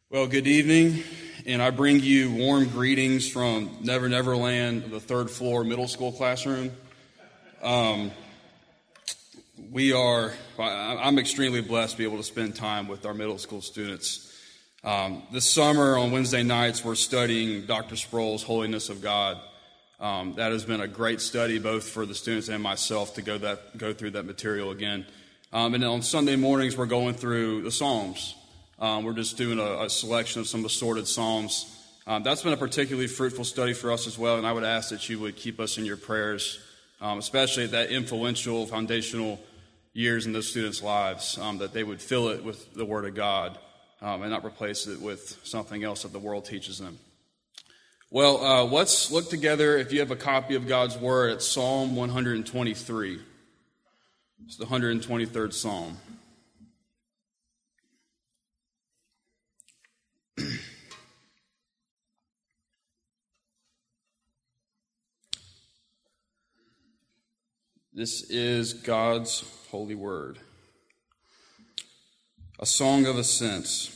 Well, good evening, and I bring you warm greetings from Never Never Land, the third floor middle school classroom. I'm extremely blessed to be able to spend time with our middle school students. This summer on Wednesday nights, we're studying Dr. Sproul's Holiness of God. That has been a great study both for the students and myself to go through that material again. And then on Sunday mornings, we're going through the Psalms. We're just doing a selection of some assorted Psalms. That's been a particularly fruitful study for us as well, and I would ask that you would keep us in your prayers, especially at that influential, foundational years in those students' lives, that they would fill it with the Word of God and not replace it with something else that the world teaches them. Well, let's look together, if you have a copy of God's Word, at Psalm 123. It's the 123rd Psalm. This is God's holy word. A song of ascents.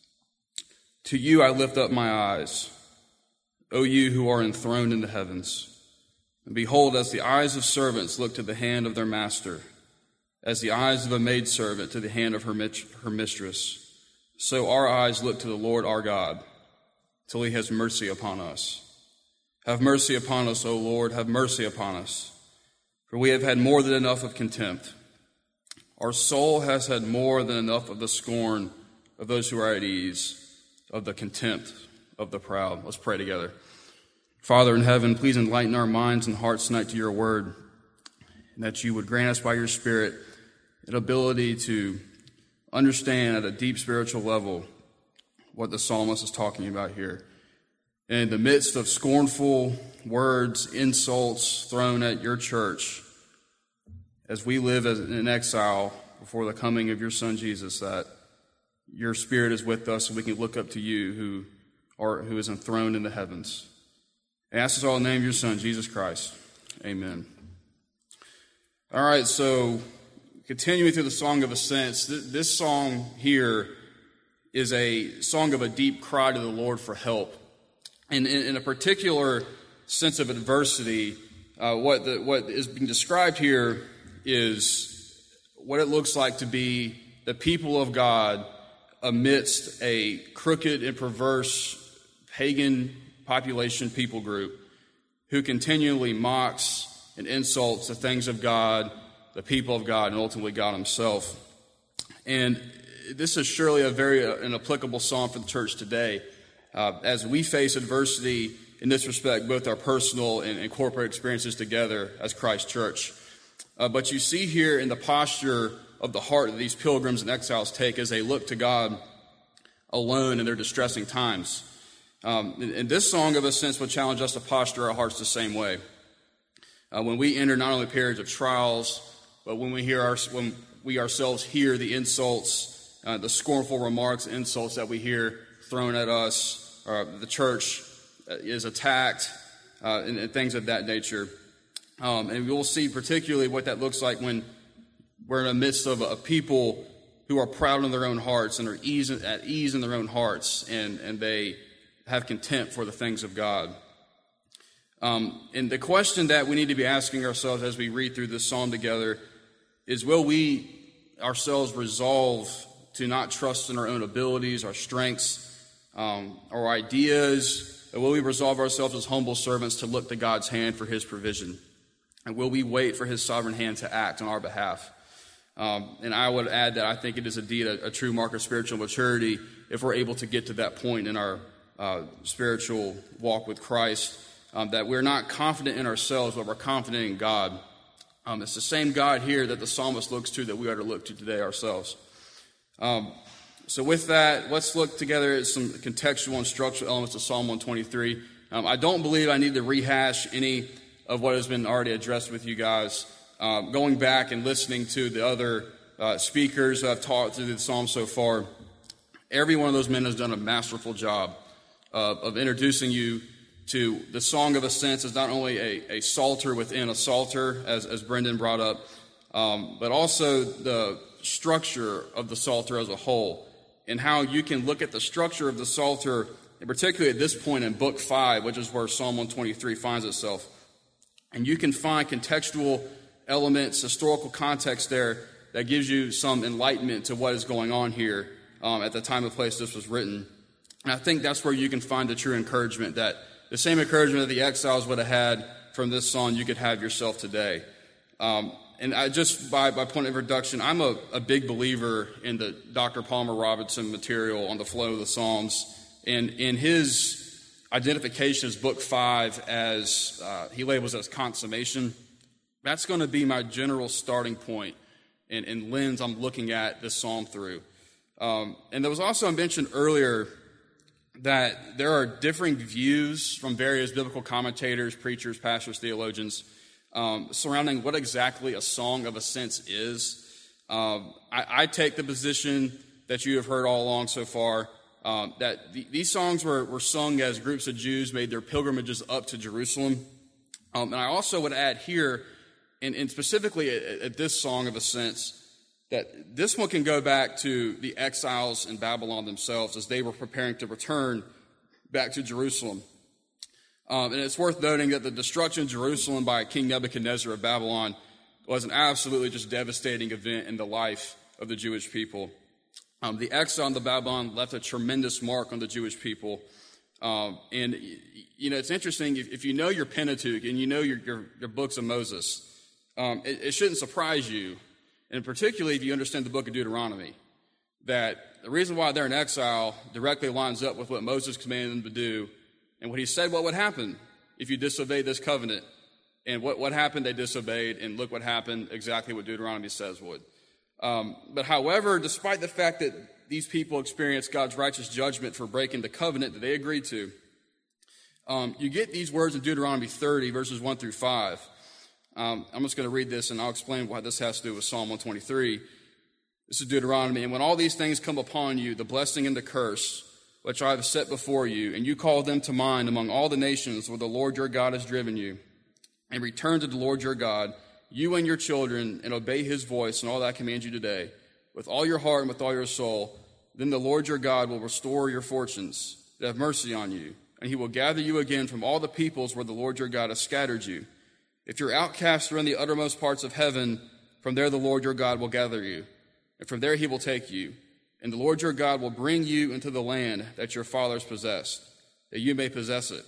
To you I lift up my eyes, O you who are enthroned in the heavens. And behold, as the eyes of servants look to the hand of their master, as the eyes of a maidservant to the hand of her mistress, so our eyes look to the Lord our God, till he has mercy upon us. Have mercy upon us, O Lord, have mercy upon us. For we have had more than enough of contempt. Our soul has had more than enough of the scorn of those who are at ease, of the contempt of the proud. Let's pray together. Father in heaven, please enlighten our minds and hearts tonight to your word, and that you would grant us by your Spirit an ability to understand at a deep spiritual level what the psalmist is talking about here. In the midst of scornful words, insults thrown at your church, as we live in exile before the coming of your Son Jesus, that your Spirit is with us and we can look up to you who is enthroned in the heavens. I ask this all in the name of your Son, Jesus Christ. Amen. All right, so continuing through the Song of Ascents, this song here is a song of a deep cry to the Lord for help. And in a particular sense of adversity, what is being described here is what it looks like to be the people of God amidst a crooked and perverse pagan population people group who continually mocks and insults the things of God, the people of God, and ultimately God himself. And this is surely an applicable psalm for the church today. As we face adversity in this respect, both our personal and corporate experiences together as Christ Church. But you see here in the posture of the heart that these pilgrims and exiles take as they look to God alone in their distressing times. And this song of ascents will challenge us to posture our hearts the same way. When we enter not only periods of trials, but when we ourselves hear the insults, the scornful remarks, insults that we hear thrown at us, the church is attacked, and things of that nature. And we'll see particularly what that looks like when we're in the midst of a people who are proud in their own hearts and are at ease in their own hearts, and they have contempt for the things of God. And the question that we need to be asking ourselves as we read through this psalm together is, will we ourselves resolve to not trust in our own abilities, our strengths, our ideas? Or will we resolve ourselves as humble servants to look to God's hand for his provision? And will we wait for his sovereign hand to act on our behalf? And I would add that I think it is indeed a true mark of spiritual maturity if we're able to get to that point in our spiritual walk with Christ, that we're not confident in ourselves, but we're confident in God. It's the same God here that the psalmist looks to that we are to look to today ourselves. So with that, let's look together at some contextual and structural elements of Psalm 123. I don't believe I need to rehash any of what has been already addressed with you guys. Going back and listening to the other speakers who have taught through the psalm so far, every one of those men has done a masterful job of introducing you to the Song of Ascents as not only a psalter within a psalter, as Brendan brought up, but also the structure of the Psalter as a whole. and how you can look at the structure of the Psalter, and particularly at this point in Book 5, which is where Psalm 123 finds itself. And you can find contextual elements, historical context there that gives you some enlightenment to what is going on here at the time and place this was written. And I think that's where you can find the true encouragement, that the same encouragement that the exiles would have had from this song, you could have yourself today. And I just, by point of introduction, I'm a big believer in the Dr. Palmer Robertson material on the flow of the Psalms. And in his identification as Book 5, as he labels as consummation, that's going to be my general starting point and lens I'm looking at this psalm through. And there was also mentioned earlier that there are differing views from various biblical commentators, preachers, pastors, theologians, surrounding what exactly a song of ascents is. I take the position that you have heard all along so far, that these songs were sung as groups of Jews made their pilgrimages up to Jerusalem. And I also would add here, and specifically at this song of ascents, that this one can go back to the exiles in Babylon themselves as they were preparing to return back to Jerusalem. And it's worth noting that the destruction of Jerusalem by King Nebuchadnezzar of Babylon was an absolutely just devastating event in the life of the Jewish people. The exile into Babylon left a tremendous mark on the Jewish people. And, you know, it's interesting, if you know your Pentateuch and you know your books of Moses, it shouldn't surprise you, and particularly if you understand the book of Deuteronomy, that the reason why they're in exile directly lines up with what Moses commanded them to do, and what he said what would happen if you disobeyed this covenant. And what happened, they disobeyed, and look what happened, exactly what Deuteronomy says would. But however, despite the fact that these people experienced God's righteous judgment for breaking the covenant that they agreed to, you get these words in Deuteronomy 30, verses 1 through 5. I'm just going to read this, and I'll explain what this has to do with Psalm 123. This is Deuteronomy. And when all these things come upon you, the blessing and the curse, which I have set before you, and you call them to mind among all the nations where the Lord your God has driven you, and return to the Lord your God, you and your children, and obey his voice and all that I command you today, with all your heart and with all your soul, then the Lord your God will restore your fortunes, to have mercy on you, and he will gather you again from all the peoples where the Lord your God has scattered you. If your outcasts are in the uttermost parts of heaven, from there the Lord your God will gather you, and from there he will take you. And the Lord your God will bring you into the land that your fathers possessed, that you may possess it.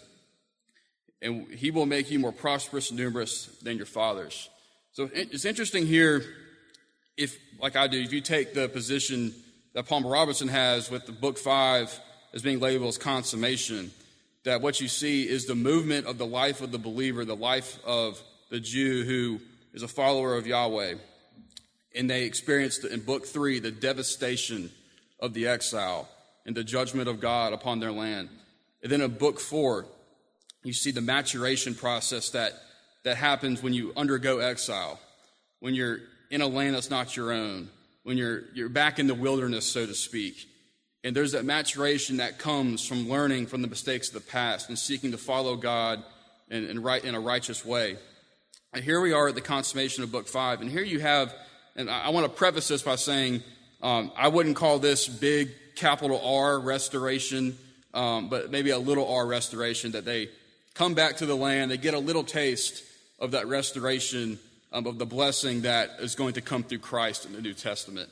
And he will make you more prosperous and numerous than your fathers. So it's interesting here, if, like I do, if you take the position that Palmer Robertson has with the Book 5 as being labeled as consummation, that what you see is the movement of the life of the believer, the life of the Jew who is a follower of Yahweh. And they experienced in Book 3 the devastation of the exile and the judgment of God upon their land. And then in Book 4, you see the maturation process that happens when you undergo exile, when you're in a land that's not your own, when you're back in the wilderness, so to speak. And there's that maturation that comes from learning from the mistakes of the past and seeking to follow God in a righteous way. And here we are at the consummation of Book 5. And here you have, and I want to preface this by saying, I wouldn't call this big capital R restoration, but maybe a little r restoration, that they come back to the land, they get a little taste of that restoration, of the blessing that is going to come through Christ in the New Testament.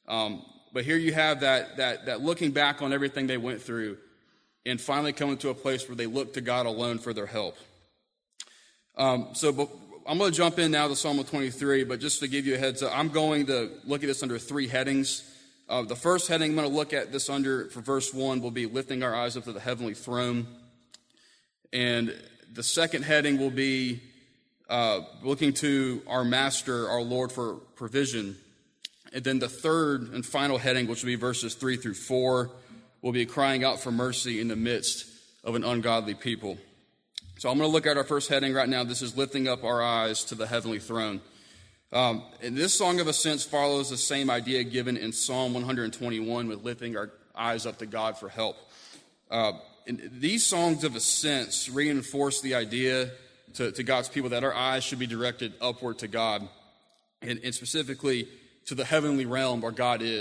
But here you have that looking back on everything they went through and finally coming to a place where they look to God alone for their help. So I'm going to jump in now to Psalm 123, but just to give you a heads up, I'm going to look at this under three headings. The first heading I'm going to look at this under for verse 1 will be lifting our eyes up to the heavenly throne. And the second heading will be looking to our Master, our Lord, for provision. And then the third and final heading, which will be verses 3 through 4, will be crying out for mercy in the midst of an ungodly people. So I'm going to look at our first heading right now. This is lifting up our eyes to the heavenly throne. And this song of ascents follows the same idea given in Psalm 121 with lifting our eyes up to God for help. And these songs of ascents reinforce the idea to God's people that our eyes should be directed upward to God, and specifically to the heavenly realm where God is,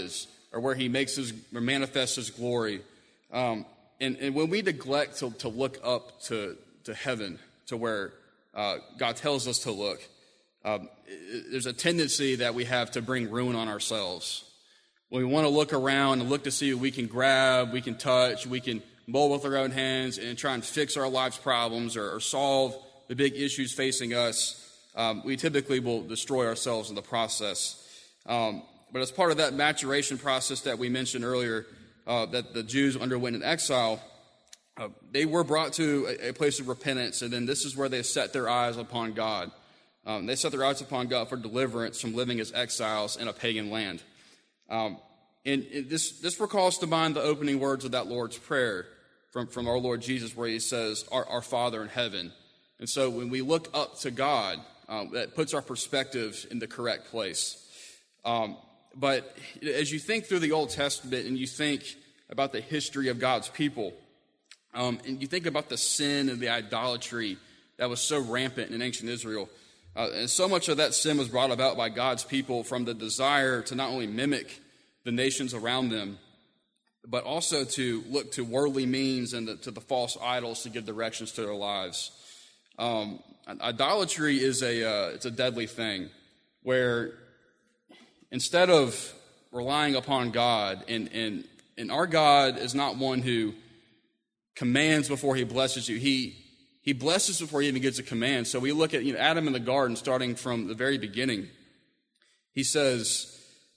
or where he manifests his glory. And when we neglect to look up to heaven, to where God tells us to look, there's a tendency that we have to bring ruin on ourselves. When we want to look around and look to see what we can grab, we can touch, we can mold with our own hands and try and fix our life's problems or solve the big issues facing us, we typically will destroy ourselves in the process. But as part of that maturation process that we mentioned earlier, that the Jews underwent in exile, they were brought to a place of repentance, and then this is where they set their eyes upon God. They set their eyes upon God for deliverance from living as exiles in a pagan land. And this recalls to mind the opening words of that Lord's Prayer from our Lord Jesus, where he says, Our Father in heaven. And so when we look up to God, that puts our perspective in the correct place. But as you think through the Old Testament and you think about the history of God's people, and you think about the sin and the idolatry that was so rampant in ancient Israel, and so much of that sin was brought about by God's people from the desire to not only mimic the nations around them, but also to look to worldly means and to the false idols to give directions to their lives. Idolatry is it's a deadly thing, where instead of relying upon God, and our God is not one who commands before he blesses you. He blesses before he even gives a command. So we look at Adam in the garden, starting from the very beginning. He says,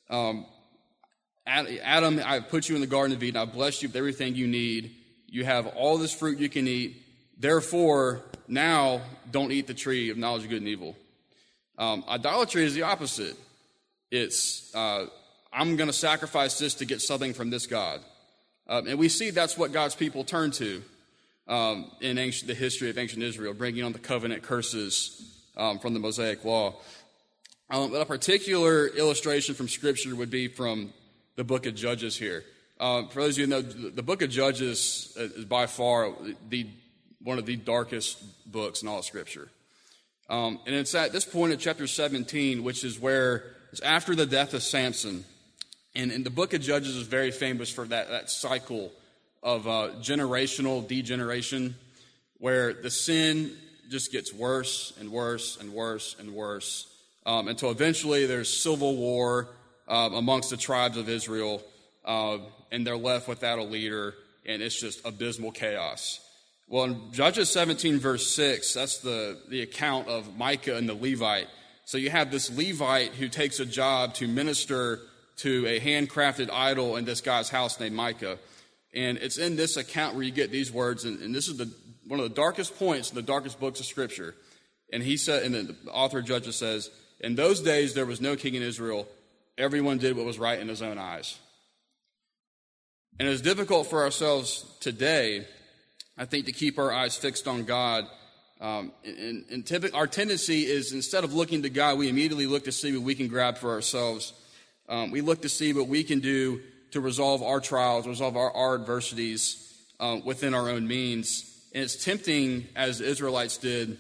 Adam, I have put you in the Garden of Eden. I've blessed you with everything you need. You have all this fruit you can eat. Therefore, now don't eat the tree of knowledge of good and evil. Idolatry is the opposite. It's, I'm going to sacrifice this to get something from this God. And we see that's what God's people turn to in the history of ancient Israel, bringing on the covenant curses from the Mosaic Law. But a particular illustration from Scripture would be from the book of Judges here. For those of you who know, the book of Judges is by far one of the darkest books in all of Scripture. And it's at this point in chapter 17, which is where it's after the death of Samson. And the book of Judges is very famous for that cycle of generational degeneration, where the sin just gets worse and worse and worse and worse, until eventually there's civil war amongst the tribes of Israel, and they're left without a leader, and it's just abysmal chaos. Well, in Judges 17, verse 6, that's the account of Micah and the Levite. So you have this Levite who takes a job to minister to a handcrafted idol in this guy's house named Micah. And it's in this account where you get these words, and this is one of the darkest points in the darkest books of Scripture. And he said, and the author of Judges says, in those days there was no king in Israel. Everyone did what was right in his own eyes. And it's difficult for ourselves today, I think, to keep our eyes fixed on God. And our tendency is, instead of looking to God, we immediately look to see what we can grab for ourselves. We look to see what we can do to resolve our trials, resolve our adversities within our own means. And it's tempting, as the Israelites did,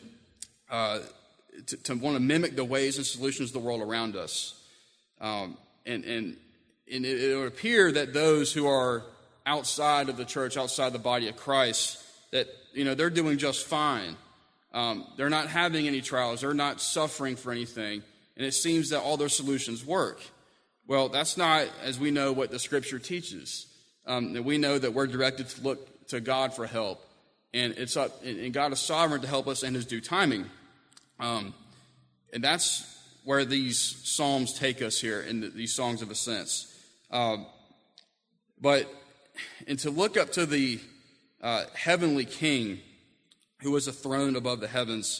to want to mimic the ways and solutions of the world around us. And it would appear that those who are outside of the church, outside the body of Christ, that they're doing just fine. They're not having any trials. They're not suffering for anything. And it seems that all their solutions work. Well, that's not, as we know, what the Scripture teaches. And we know that we're directed to look to God for help. And and God is sovereign to help us in his due timing. And that's where these psalms take us here, in these songs of ascents. And to look up to the heavenly King who was a throne above the heavens,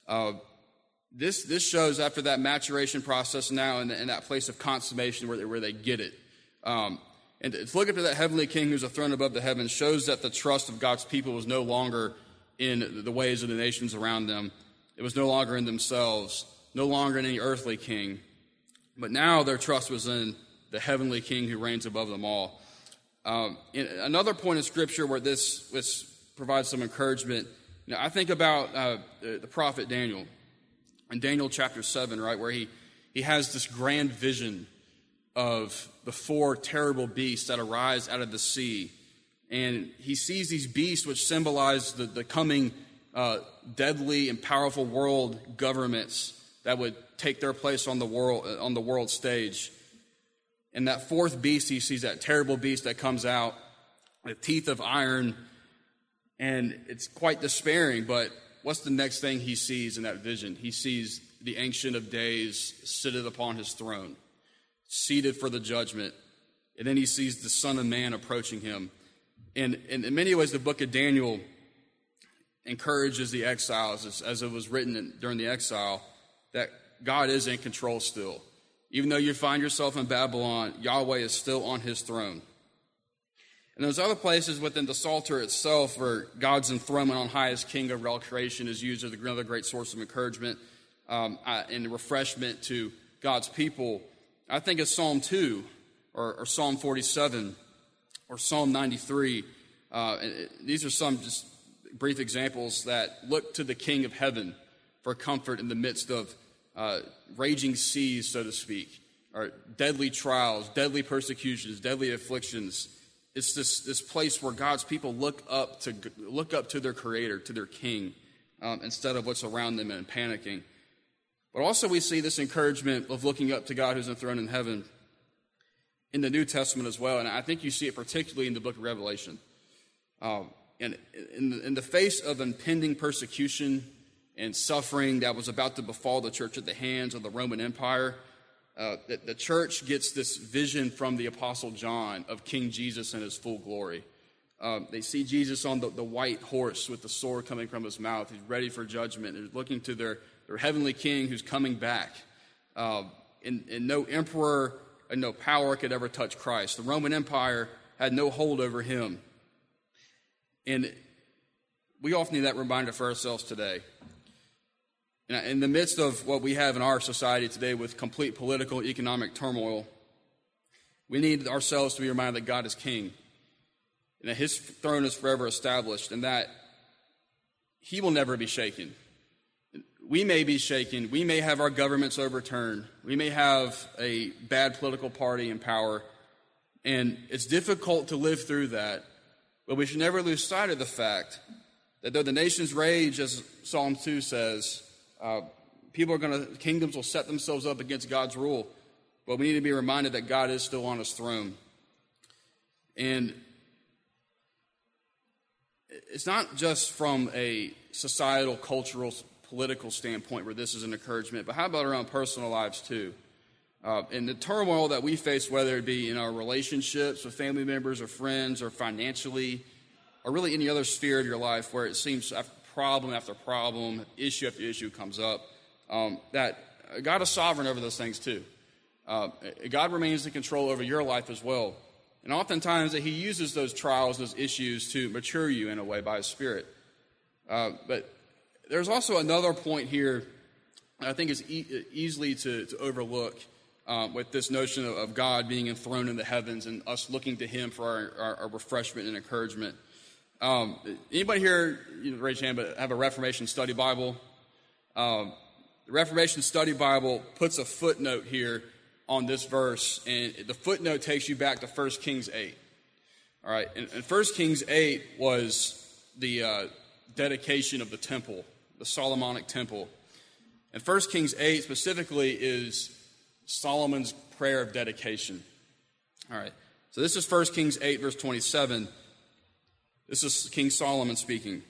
this shows, after that maturation process now in that place of consummation where they get it. And to look up to that heavenly King who's a throne above the heavens shows that the trust of God's people was no longer in the ways of the nations around them. It was no longer in themselves, no longer in any earthly king. But now their trust was in the heavenly King who reigns above them all. Another point in Scripture where this provides some encouragement, I think about the prophet Daniel. In Daniel chapter 7, right, where he has this grand vision of the four terrible beasts that arise out of the sea. And he sees these beasts which symbolize the coming deadly and powerful world governments that would take their place on the world stage. And that fourth beast, he sees that terrible beast that comes out with teeth of iron, and it's quite despairing. But what's the next thing he sees in that vision? He sees the Ancient of Days sitteth upon his throne, seated for the judgment. And then he sees the Son of Man approaching him. And in many ways, the book of Daniel encourages the exiles, as it was written during the exile, that God is in control still. Even though you find yourself in Babylon, Yahweh is still on his throne. And there's other places within the Psalter itself where God's enthronement on high as king over all creation is used as another great source of encouragement and refreshment to God's people. I think it's Psalm 2 or Psalm 47 or Psalm 93. These are some just brief examples that look to the King of heaven for comfort in the midst of raging seas, so to speak, or deadly trials, deadly persecutions, deadly afflictions. It's this place where God's people look up to their Creator, to their King, instead of what's around them and panicking. But also we see this encouragement of looking up to God who's enthroned in heaven in the New Testament as well, and I think you see it particularly in the book of Revelation. And in the face of impending persecution and suffering that was about to befall the church at the hands of the Roman Empire, the church gets this vision from the Apostle John of King Jesus in his full glory. They see Jesus on the white horse with the sword coming from his mouth. He's ready for judgment. They're looking to their heavenly king who's coming back. And no emperor and no power could ever touch Christ. The Roman Empire had no hold over him. And we often need that reminder for ourselves today. In the midst of what we have in our society today with complete political, economic turmoil, we need ourselves to be reminded that God is king, and that his throne is forever established, and that he will never be shaken. We may be shaken. We may have our governments overturned. We may have a bad political party in power, and it's difficult to live through that. But we should never lose sight of the fact that though the nations rage, as Psalm 2 says, kingdoms will set themselves up against God's rule. But we need to be reminded that God is still on his throne. And it's not just from a societal, cultural, political standpoint where this is an encouragement, but how about our own personal lives too? In the turmoil that we face, whether it be in our relationships with family members or friends or financially, or really any other sphere of your life where it seems problem after problem, issue after issue comes up, that God is sovereign over those things too. God remains in control over your life as well. And oftentimes that he uses those trials, those issues to mature you in a way by his Spirit. But there's also another point here I think is easily to overlook with this notion of God being enthroned in the heavens and us looking to him for our refreshment and encouragement. Anybody here, raise your hand, but have a Reformation Study Bible? The Reformation Study Bible puts a footnote here on this verse, and the footnote takes you back to 1 Kings 8. All right, and 1 Kings 8 was the dedication of the temple, the Solomonic temple. And 1 Kings 8 specifically is Solomon's prayer of dedication. All right, so this is 1 Kings 8, verse 27. This is King Solomon speaking.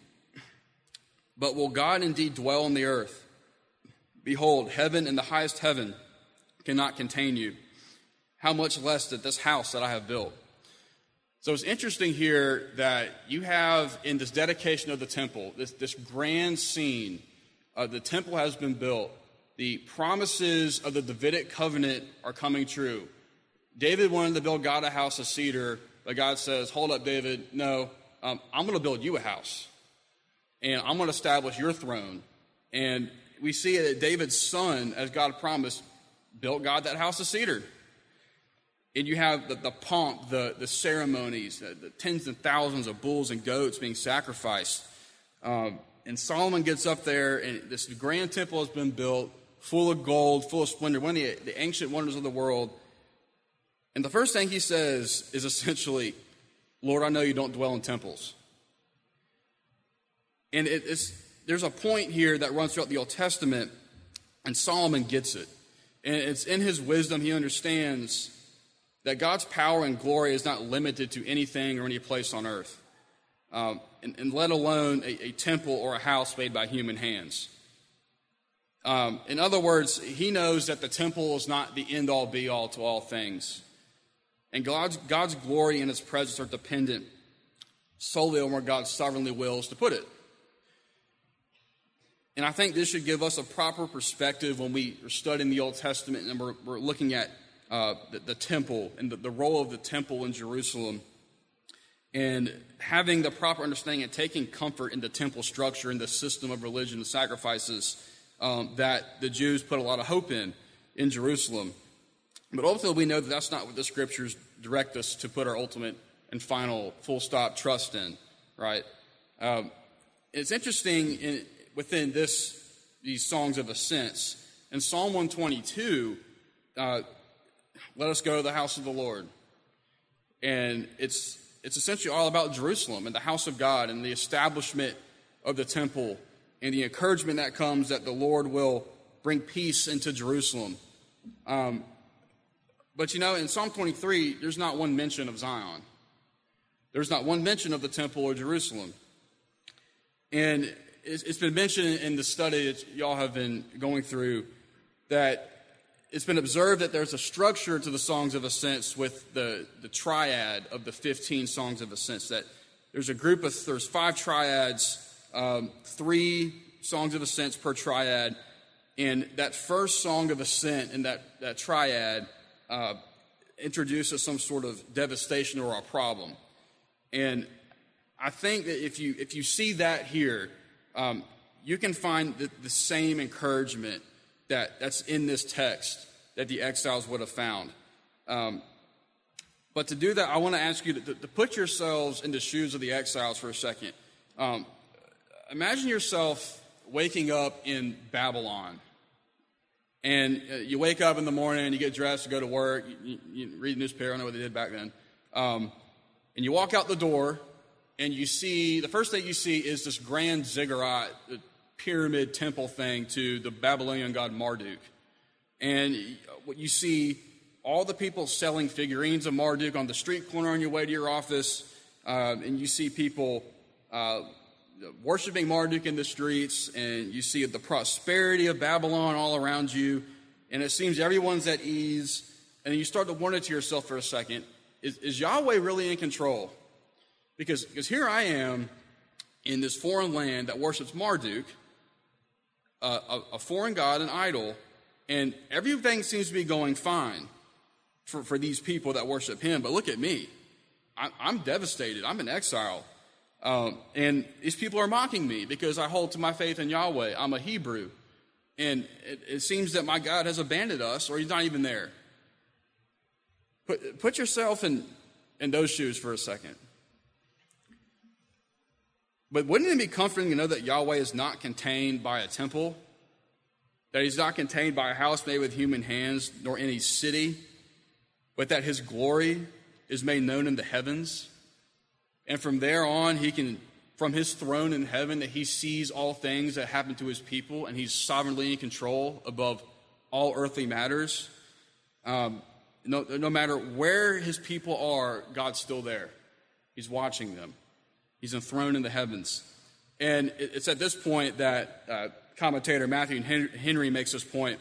But will God indeed dwell on the earth? Behold, heaven and the highest heaven cannot contain you. How much less that this house that I have built? So it's interesting here that you have in this dedication of the temple, this grand scene. The temple has been built. The promises of the Davidic covenant are coming true. David wanted to build God a house of cedar, but God says, hold up, David, no, I'm going to build you a house, and I'm going to establish your throne. And we see that David's son, as God promised, built God that house of cedar. And you have the pomp, the ceremonies, the tens and thousands of bulls and goats being sacrificed. And Solomon gets up there, and this grand temple has been built, full of gold, full of splendor, one of the ancient wonders of the world. And the first thing he says is essentially, Lord, I know you don't dwell in temples. And there's a point here that runs throughout the Old Testament, and Solomon gets it. And it's in his wisdom he understands that God's power and glory is not limited to anything or any place on earth, and let alone a temple or a house made by human hands. In other words, he knows that the temple is not the end-all, be-all to all things. And God's glory and his presence are dependent solely on where God sovereignly wills to put it. And I think this should give us a proper perspective when we are studying the Old Testament and we're looking at the temple and the role of the temple in Jerusalem, and having the proper understanding and taking comfort in the temple structure and the system of religion and sacrifices that the Jews put a lot of hope in Jerusalem. But ultimately, we know that that's not what the Scriptures direct us to put our ultimate and final full-stop trust in, right? It's interesting within these songs of ascents. In Psalm 122, let us go to the house of the Lord. And it's essentially all about Jerusalem and the house of God and the establishment of the temple and the encouragement that comes that the Lord will bring peace into Jerusalem. But in Psalm 23, there's not one mention of Zion. There's not one mention of the temple or Jerusalem. And it's been mentioned in the study that y'all have been going through that it's been observed that there's a structure to the Songs of Ascents with the triad of the 15 Songs of Ascents. That there's 5 triads, 3 Songs of Ascents per triad, and that first Song of Ascent in that triad introduces some sort of devastation or a problem. And I think that if you see that here, you can find the same encouragement that's in this text that the exiles would have found. But to do that, I want to ask you to put yourselves in the shoes of the exiles for a second. Imagine yourself waking up in Babylon. And you wake up in the morning, you get dressed to go to work, you read the newspaper, I don't know what they did back then. And you walk out the door, and the first thing you see is this grand ziggurat, pyramid temple thing to the Babylonian god Marduk. And what you see, all the people selling figurines of Marduk on the street corner on your way to your office, and you see people worshiping Marduk in the streets, and you see the prosperity of Babylon all around you, and it seems everyone's at ease, and then you start to wonder to yourself for a second, is Yahweh really in control? Because here I am in this foreign land that worships Marduk, a foreign god, an idol, and everything seems to be going fine for these people that worship him. But look at me. I'm devastated. I'm in exile. And these people are mocking me because I hold to my faith in Yahweh. I'm a Hebrew. And it seems that my God has abandoned us, or he's not even there. Put yourself in those shoes for a second. But wouldn't it be comforting to know that Yahweh is not contained by a temple? That he's not contained by a house made with human hands, nor any city, but that his glory is made known in the heavens? And from there on, from his throne in heaven, that he sees all things that happen to his people, and he's sovereignly in control above all earthly matters. No matter where his people are, God's still there. He's watching them. He's enthroned in the heavens. And it's at this point that commentator Matthew Henry makes this point.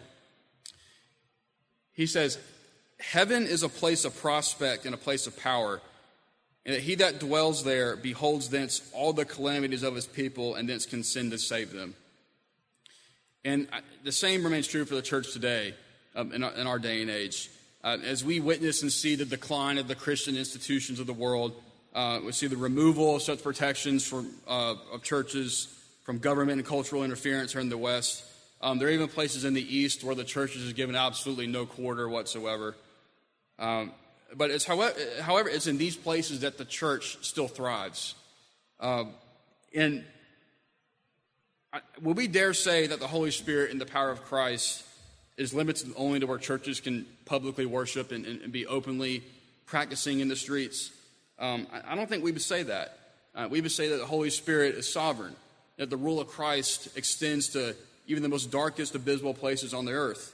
He says, heaven is a place of prospect and a place of power, and that he that dwells there beholds thence all the calamities of his people, and thence can send to save them. And the same remains true for the church today, in our day and age. As we witness and see the decline of the Christian institutions of the world, we see the removal of such protections of churches from government and cultural interference here in the West. There are even places in the East where the churches is given absolutely no quarter whatsoever. But however, it's in these places that the church still thrives. And will we dare say that the Holy Spirit and the power of Christ is limited only to where churches can publicly worship and be openly practicing in the streets. I don't think we would say that. We would say that the Holy Spirit is sovereign, that the rule of Christ extends to even the most darkest, abysmal places on the earth.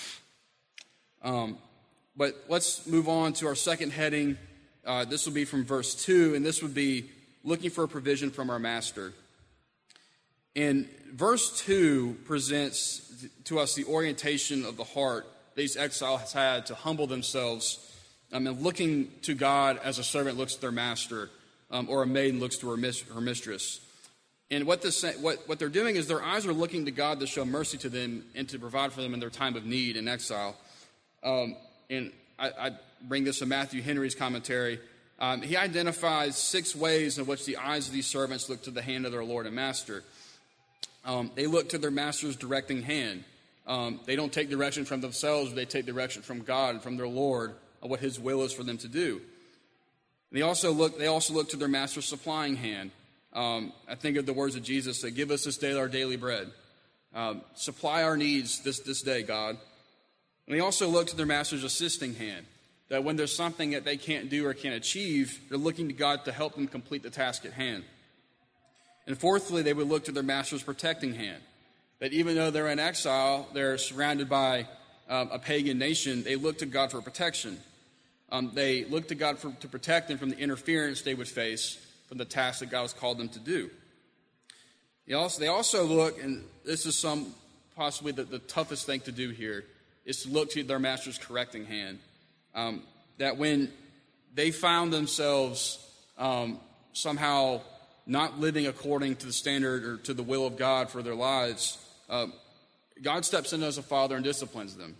But let's move on to our second heading. This will be from verse 2, and this would be looking for a provision from our master. And verse 2 presents to us the orientation of the heart these exiles had to humble themselves and looking to God as a servant looks to their master, or a maiden looks to her mistress. And what they're doing is their eyes are looking to God to show mercy to them and to provide for them in their time of need in exile. And I bring this to Matthew Henry's commentary. He identifies 6 ways in which the eyes of these servants look to the hand of their Lord and Master. They look to their master's directing hand. They don't take direction from themselves, they take direction from God and from their Lord of what his will is for them to do. They also look to their master's supplying hand. I think of the words of Jesus that give us this day our daily bread. Supply our needs this day, God. And they also look to their master's assisting hand, that when there's something that they can't do or can't achieve, they're looking to God to help them complete the task at hand. And fourthly, they would look to their master's protecting hand, that even though they're in exile, they're surrounded by a pagan nation, they look to God for protection. They look to God to protect them from the interference they would face from the task that God has called them to do. They also look, and this is possibly the toughest thing to do here, is to look to their master's correcting hand. That when they found themselves somehow not living according to the standard or to the will of God for their lives, God steps in as a father and disciplines them.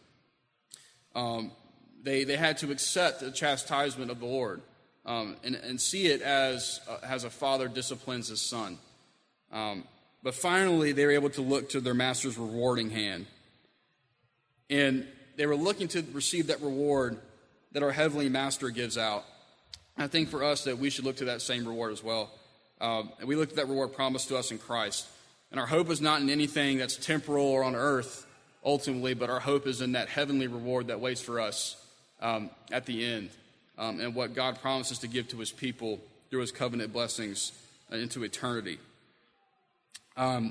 They had to accept the chastisement of the Lord and see it as a father disciplines his son. But finally, they were able to look to their master's rewarding hand. And they were looking to receive that reward that our heavenly master gives out. I think for us that we should look to that same reward as well. And we look at that reward promised to us in Christ. And our hope is not in anything that's temporal or on earth, ultimately, but our hope is in that heavenly reward that waits for us at the end, and what God promises to give to his people through his covenant blessings into eternity. But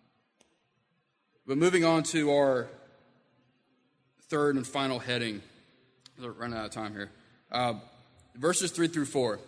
moving on to our third and final heading, we're running out of time here. Verses 3 through 4.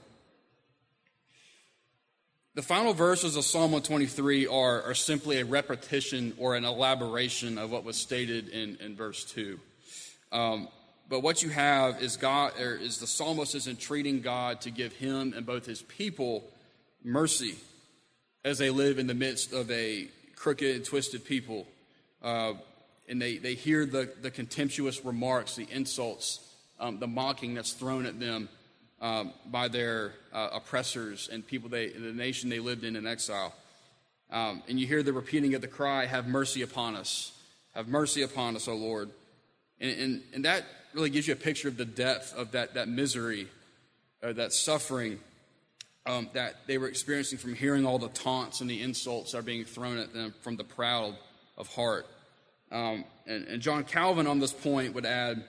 The final verses of Psalm 123 are simply a repetition or an elaboration of what was stated in verse 2. But what you have is the psalmist is entreating God to give him and both his people mercy as they live in the midst of a crooked and twisted people. And they hear the contemptuous remarks, the insults, the mocking that's thrown at them by their oppressors and people, the nation they lived in exile. And you hear the repeating of the cry, "Have mercy upon us. Have mercy upon us, O Lord." And that really gives you a picture of the depth of that misery, that suffering that they were experiencing from hearing all the taunts and the insults that are being thrown at them from the proud of heart. And John Calvin on this point would add,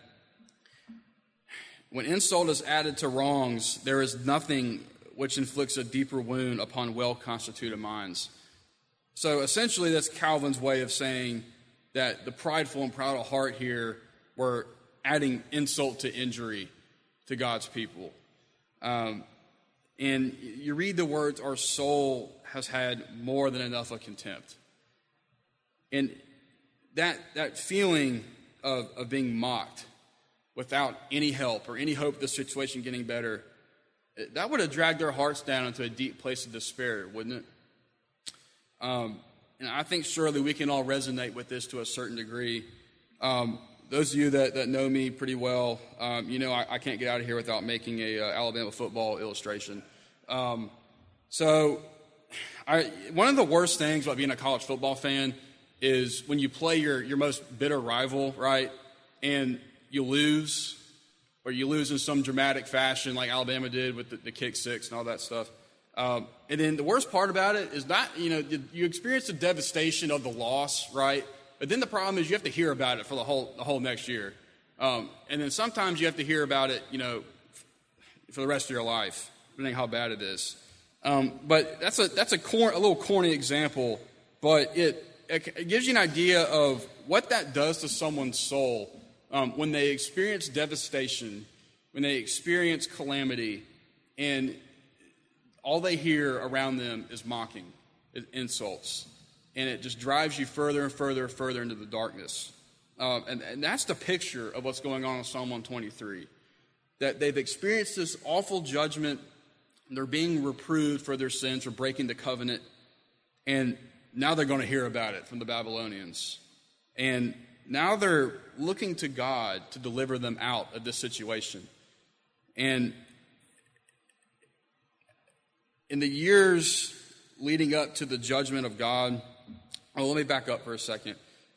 when insult is added to wrongs, there is nothing which inflicts a deeper wound upon well-constituted minds. So essentially that's Calvin's way of saying that the prideful and proud of heart here were adding insult to injury to God's people. And you read the words, "Our soul has had more than enough of contempt." And that feeling of being mocked without any help or any hope of the situation getting better, that would have dragged their hearts down into a deep place of despair, wouldn't it? And I think surely we can all resonate with this to a certain degree. Those of you that know me pretty well, I can't get out of here without making a Alabama football illustration. One of the worst things about being a college football fan is when you play your most bitter rival, right, and you lose, or you lose in some dramatic fashion like Alabama did with the kick six and all that stuff. And then the worst part about it is not, you experience the devastation of the loss, right? But then the problem is you have to hear about it for the whole next year. And then sometimes you have to hear about it, for the rest of your life, depending on how bad it is. But that's a little corny example, but it gives you an idea of what that does to someone's soul when they experience devastation, when they experience calamity, and all they hear around them is mocking, is insults. And it just drives you further and further and further into the darkness. And that's the picture of what's going on in Psalm 123. That they've experienced this awful judgment. They're being reproved for their sins, for breaking the covenant. And now they're going to hear about it from the Babylonians. And now they're looking to God to deliver them out of this situation. And in the years leading up to the judgment of God, let me back up for a second.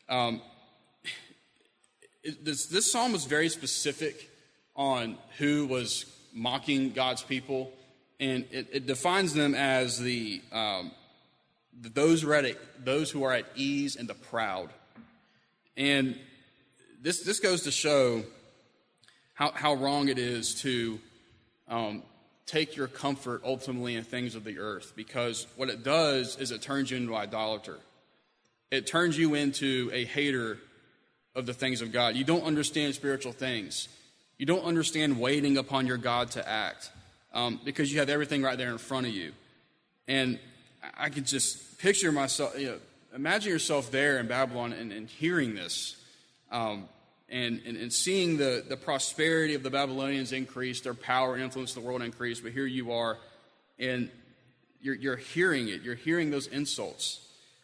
This psalm was very specific on who was mocking God's people, and it defines them as those who are at ease and the proud. And this goes to show how wrong it is to take your comfort ultimately in things of the earth, because what it does is it turns you into an idolater. It turns you into a hater of the things of God. You don't understand spiritual things. You don't understand waiting upon your God to act because you have everything right there in front of you. And I could just picture myself, imagine yourself there in Babylon and hearing this and seeing the prosperity of the Babylonians increase, their power and influence in the world increase, but here you are, and you're hearing it. You're hearing those insults.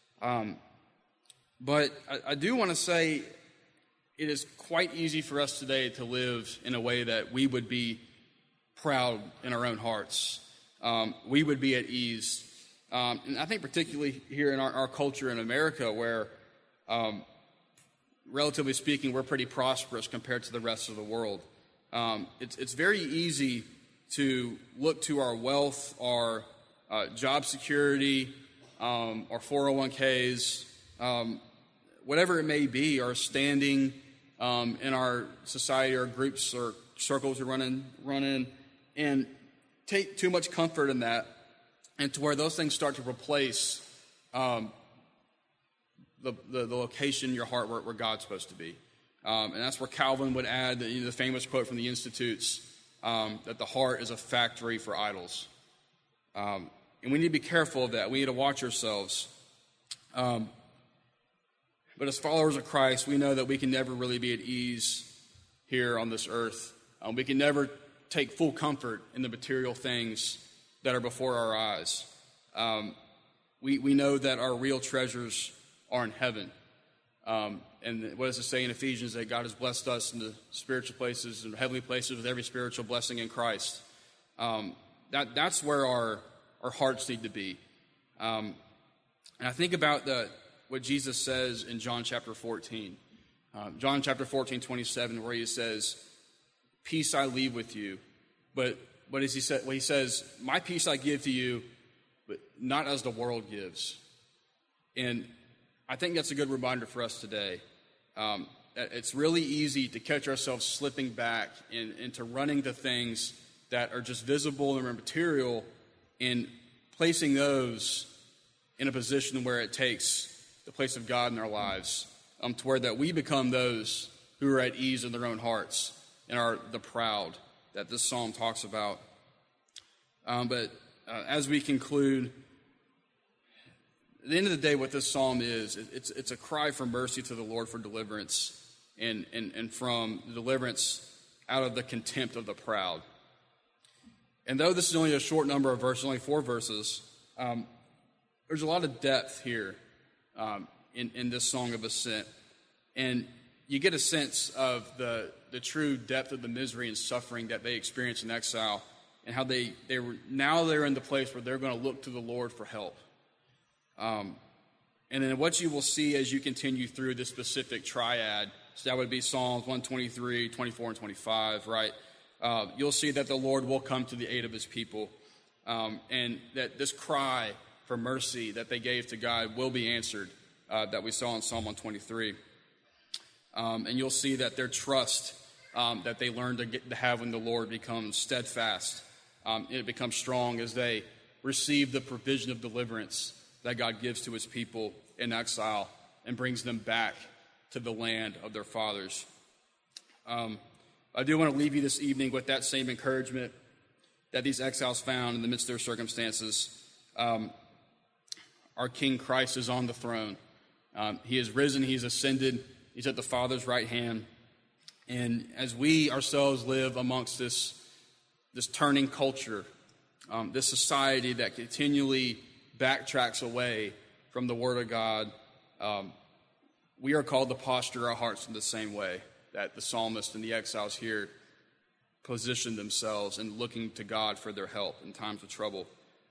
But I do want to say it is quite easy for us today to live in a way that we would be proud in our own hearts. We would be at ease. And I think particularly here in our culture in America where, relatively speaking, we're pretty prosperous compared to the rest of the world. It's very easy to look to our wealth, our job security, our 401ks, whatever it may be, our standing in our society, our groups or circles we run in, and take too much comfort in that, and to where those things start to replace the location in your heart where God's supposed to be. And that's where Calvin would add the famous quote from the Institutes, that the heart is a factory for idols. And we need to be careful of that. We need to watch ourselves. But as followers of Christ, we know that we can never really be at ease here on this earth. We can never take full comfort in the material things that are before our eyes. We know that our real treasures are in heaven. And what does it say in Ephesians? That God has blessed us in the spiritual places and heavenly places with every spiritual blessing in Christ. That's where our hearts need to be. And I think about what Jesus says in John chapter 14. John chapter 14, 27, where he says, "Peace I leave with you." But what does he say? Well, he says, "My peace I give to you, but not as the world gives." And I think that's a good reminder for us today. It's really easy to catch ourselves slipping back into running to things that are just visible and material, and placing those in a position where it takes the place of God in our lives, to where that we become those who are at ease in their own hearts and are the proud that this psalm talks about. But as we conclude, at the end of the day, what this psalm is, it's a cry for mercy to the Lord for deliverance and from the deliverance out of the contempt of the proud. And though this is only a short number of verses, only 4 verses, there's a lot of depth here in this song of ascent. And you get a sense of the true depth of the misery and suffering that they experienced in exile, and how they're in the place where they're going to look to the Lord for help. And then what you will see as you continue through this specific triad, so that would be Psalms 123, 24, and 25, right? You'll see that the Lord will come to the aid of his people, and that this cry for mercy that they gave to God will be answered that we saw in Psalm 123. And you'll see that their trust that they learn to have in the Lord becomes steadfast. It becomes strong as they receive the provision of deliverance that God gives to his people in exile and brings them back to the land of their fathers. I do want to leave you this evening with that same encouragement that these exiles found in the midst of their circumstances. Our King Christ is on the throne. He is risen, he's ascended, he's at the Father's right hand. And as we ourselves live amongst this turning culture, this society that continually backtracks away from the Word of God, we are called to posture our hearts in the same way that the psalmist and the exiles here positioned themselves in looking to God for their help in times of trouble.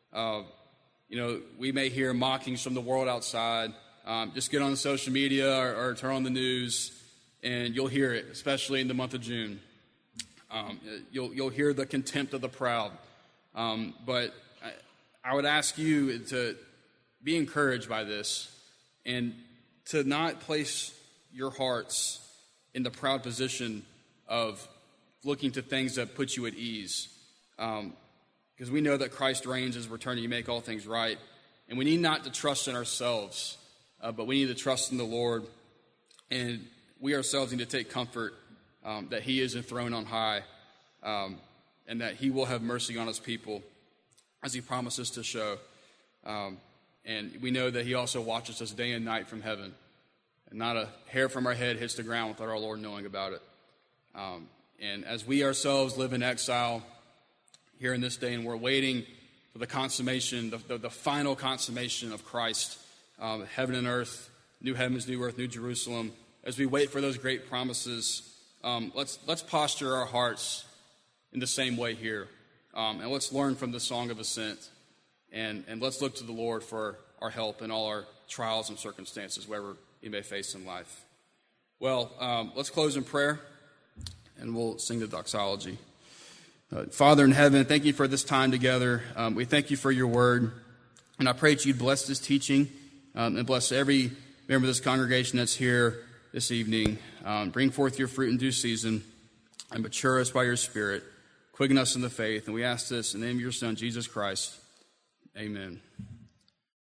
We may hear mockings from the world outside. Just get on social media or turn on the news, and you'll hear it, especially in the month of June. You'll hear the contempt of the proud. But I would ask you to be encouraged by this and to not place your hearts in the proud position of looking to things that put you at ease. Because we know that Christ reigns, is returning to make all things right. And we need not to trust in ourselves, but we need to trust in the Lord. And we ourselves need to take comfort that he is enthroned on high, and that he will have mercy on his people as he promises to show. And we know that he also watches us day and night from heaven, and not a hair from our head hits the ground without our Lord knowing about it. And as we ourselves live in exile here in this day, and we're waiting for the consummation, the final consummation of Christ, heaven and earth, new heavens, new earth, new Jerusalem, as we wait for those great promises, let's posture our hearts in the same way here. And let's learn from the Song of Ascent, and let's look to the Lord for our help in all our trials and circumstances, wherever we may face in life. Well, let's close in prayer, and we'll sing the doxology. Father in heaven, thank you for this time together. We thank you for your word, and I pray that you'd bless this teaching and bless every member of this congregation that's here this evening. Bring forth your fruit in due season and mature us by your Spirit. Quicken us in the faith, and we ask this in the name of your Son, Jesus Christ. Amen.